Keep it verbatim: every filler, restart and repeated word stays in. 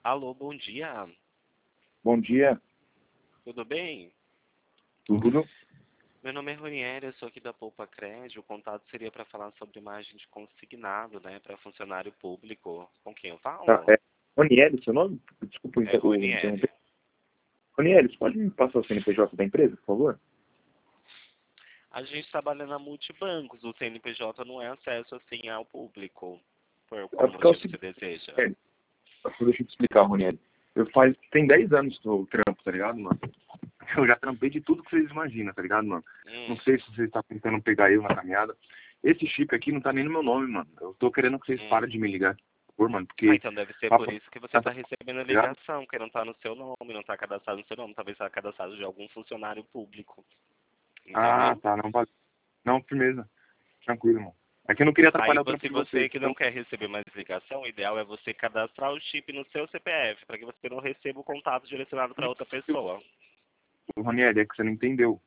Alô, bom dia. Bom dia, Tudo bem? tudo? Meu nome é Ronieri, eu sou aqui da Poupa Crédito. O contato seria para falar sobre imagem de consignado, né, para funcionário público. Com quem eu Tá, falo? é Ronieri, seu nome? Desculpa É o o Ronieri. interromper. Ronieri, você pode me passar o C N P J da empresa, por favor? A gente trabalha na multibancos. O C N P J não é acesso assim ao público. Por É qual porque é o motivo você seguinte, deseja? é, deixa eu te explicar, Ronieri. Eu faz, tem dez anos que eu trampo, tá ligado, mano? Eu já trampei de tudo que vocês imaginam, tá ligado, mano? Não Hum, sei se vocês estão tentando pegar eu na caminhada. Esse chip aqui não tá nem no meu nome, mano. Eu tô querendo que vocês hum. parem de me ligar, por favor, mano, Ah, porque... então deve ser por Papo, isso que você tá está recebendo a ligado? ligação, que não está no seu nome, não está cadastrado no seu nome. Talvez está cadastrado de algum funcionário público. Ah, Entendeu? tá, não, valeu. Não, firmeza. Tranquilo, mano. É que eu não queria Aí, atrapalhar o vo- trampo se de você vocês, que não então... quer receber mais ligação, o ideal é você cadastrar o chip no seu C P F, para que você não receba o contato direcionado para outra pessoa. Ô, Ranieri, é que você não entendeu.